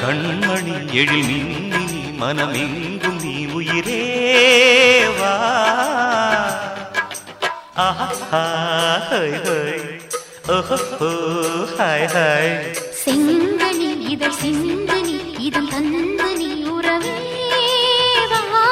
கண்மணி எழில் மின்னி மனமெங்கும் நீ உயிரேவா செங்கனி இதழ் சிந்தனி இதழ் தந்தனி உறவேவா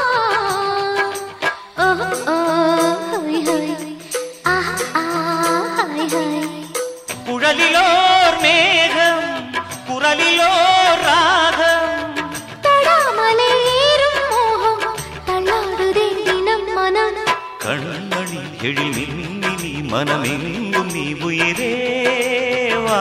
குழலிலோர் மேகம் குரலிலோர் ராகம் தடாமலேறும் மோகம் தள்ளாடுதே தினம் மனம் கண்மணி எழில் மின்னி நீ மனமெங்கும் நீ உயிரேவா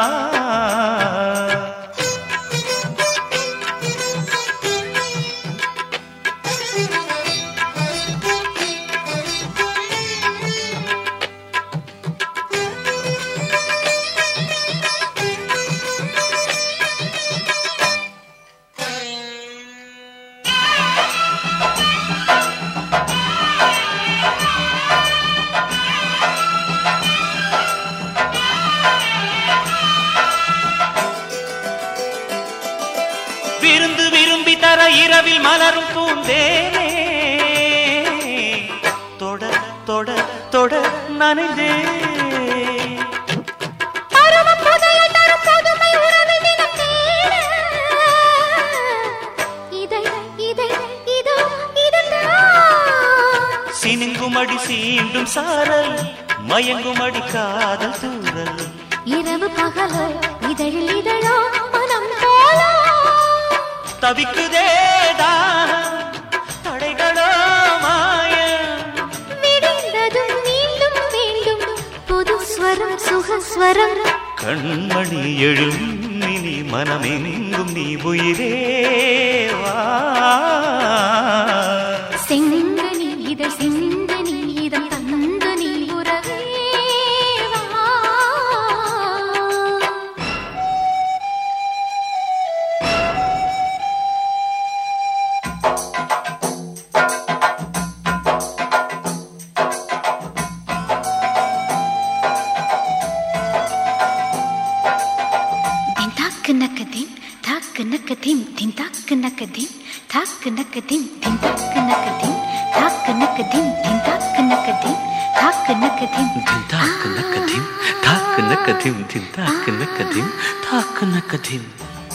விருந்து விரும்பி தர இரவில் மலரும் பூந்தேனே தொட தொட தொட நனைந்தே சினுங்குமடி சீண்டும் சாரல் மயங்குமடி காதல் தூரல் இரவு பகலோ இதழில் இதழோ மனம் போலோ தவிக்குதே தானம் தடைகளோ மாயம் விடிந்ததும் மீண்டும் மீண்டும் புது ஸ்வரம் சுகஸ்வரம் கண்மணி எழும் நீ மனமெங்கும் நீ உயிரேவா செங்கனி இதழ் சிந்தனி இதழ் தந்தனி உறவேவா நக்கதிம் தாக்கு நக்கதிம் தின் தாக்கு நக்கதிம் தாக்கு நக்கதிம் தின் தாக்கு நக்கதிம் தாக்கு நக்கதிம் தின் தாக்கு நக்கதிம் தாக்கு நக்கதிம் தின் தாக்கு நக்கதிம் தாக்கு நக்கதிம் தின் தாக்கு நக்கதிம் தாக்கு நக்கதிம்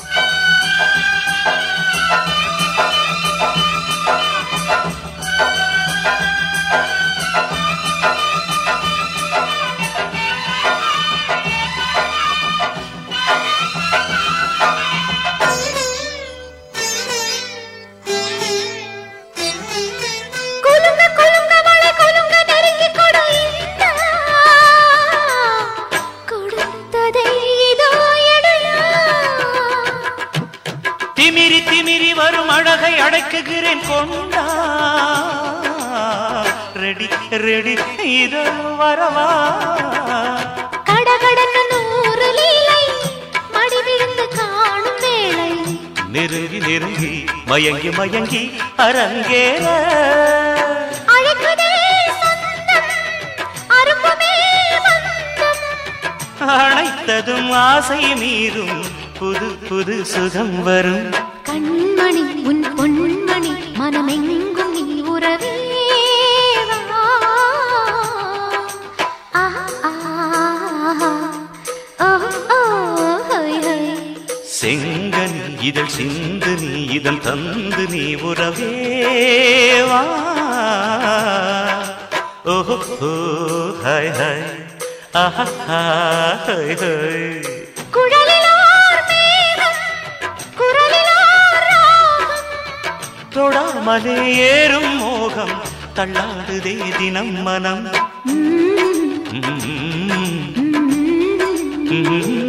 திமிரி திமிரி வரும் அழகை அடைக்குகிறேன் கொண்டா ரெடி ரெடி இதோ வரவா கடகடன நூறு லீலை மடி விழுந்து காணும் வேளை நெருங்கி நெருங்கி மயங்கி மயங்கி அரங்கேற அழைக்குதே சொந்தம் அரும்புமே வந்தம் அழைத்ததும் ஆசை மீறும் புது புது சுகம் வரும் கண்மணி உன் பொன்மணி மனமெங்கும் நீ உறவேவா செங்கனி இதழ் சிந்து நீ இதழ் தந்து நீ உறவேவா ஓஹோ ஹாய் ஹாய் ஆஹா ஹாய் ஹாய் தொடாமலே ஏறும் மோகம் தள்ளாடுதே தினம் மனம்